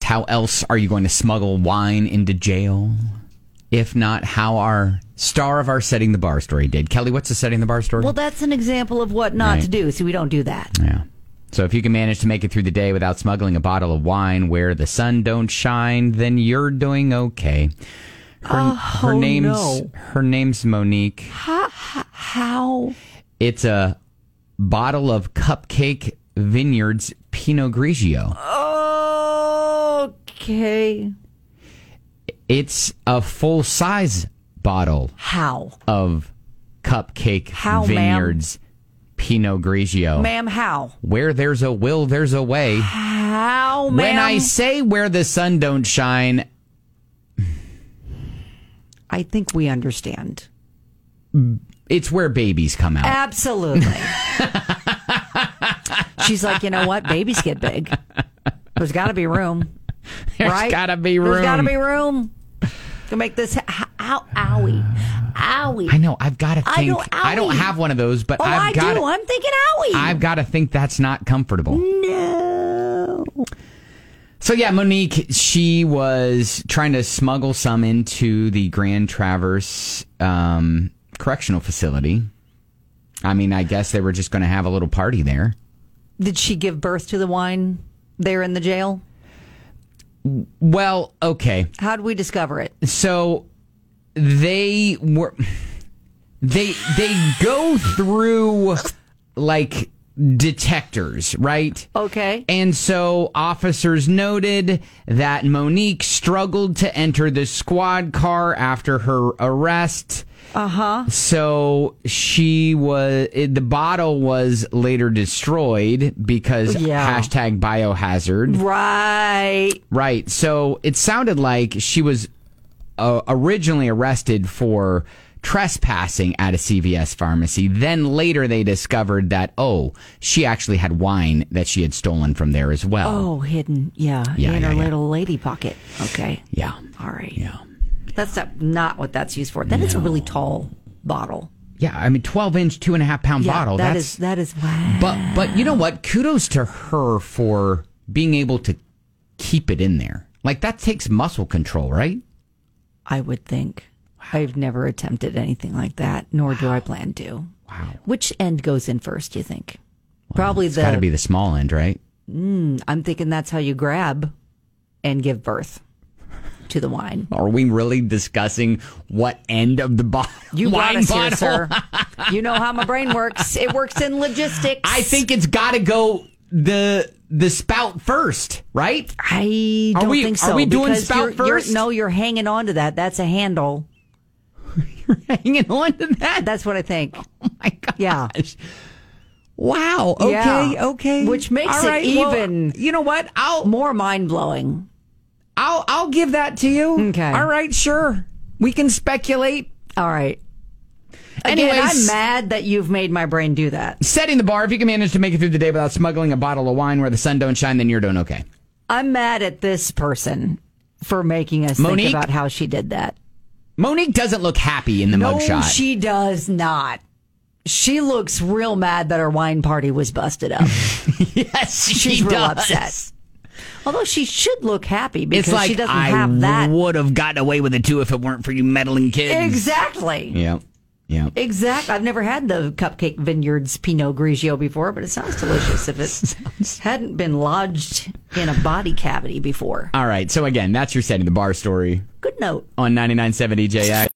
How else are you going to smuggle wine into jail? If not, how our star of our Setting the Bar story did. Kelly, what's the Setting the Bar story? Well, that's an example of what not to do, so we don't do that. Yeah. So if you can manage to make it through the day without smuggling a bottle of wine where the sun don't shine, then you're doing okay. Her name's Monique. How? It's a bottle of Cupcake Vineyards Pinot Grigio. Okay. It's a full-size bottle. How? Of Cupcake Vineyards Pinot Grigio. Ma'am, how? Where there's a will, there's a way. How, ma'am? When I say where the sun don't shine, I think we understand. It's where babies come out. Absolutely. She's like, you know what? Babies get big. There's got to be room. There's got to be room. There's got to be room to make this. Owie. I know. I've got to think. I don't have one of those, but I do. I'm thinking owie. I've got to think that's not comfortable. No. So, yeah, Monique, she was trying to smuggle some into the Grand Traverse Correctional Facility. I mean, I guess they were just going to have a little party there. Did she give birth to the wine there in the jail? Well, okay. How did we discover it? So they go through like detectors, right? Okay. And so officers noted that Monique struggled to enter the squad car after her arrest. Uh-huh. So the bottle was later destroyed because hashtag biohazard. Right. So it sounded like she was originally arrested for trespassing at a CVS pharmacy. Then later they discovered that, she actually had wine that she had stolen from there as well. Oh, hidden. In her little lady pocket. Okay. Yeah. All right. Yeah. That's not what that's used for. That is a really tall bottle. Yeah, I mean, 12-inch, 2.5-pound bottle. That is wow. But you know what? Kudos to her for being able to keep it in there. Like, that takes muscle control, right? I would think. Wow. I've never attempted anything like that, nor do I plan to. Wow. Which end goes in first, do you think? Well, Probably it's got to be the small end, right? I'm thinking that's how you grab and give birth to the wine. Are we really discussing what end of the bottle? You got us bottle? Here, sir. You know how my brain works. It works in logistics. I think it's got to go the spout first, right? I don't think so. Are we doing spout first? You're hanging on to that. That's a handle. You're hanging on to that? That's what I think. Oh, my gosh. Yeah. Wow. Okay. Which makes it even. Well, you know what? More mind-blowing. I'll give that to you. Okay. All right, sure. We can speculate. All right. Anyways, Again, I'm mad that you've made my brain do that. Setting the bar. If you can manage to make it through the day without smuggling a bottle of wine where the sun don't shine, then you're doing okay. I'm mad at this person for making us think about how she did that. Monique doesn't look happy in the mugshot. No, she does not. She looks real mad that her wine party was busted up. Yes, she's real upset. Although she should look happy because she doesn't have that. I would have gotten away with it too if it weren't for you meddling kids. Exactly. Yeah. Exactly. I've never had the Cupcake Vineyards Pinot Grigio before, but it sounds delicious if it hadn't been lodged in a body cavity before. All right. So again, that's your Setting the Bar story. Good note. On 99.7 EJX.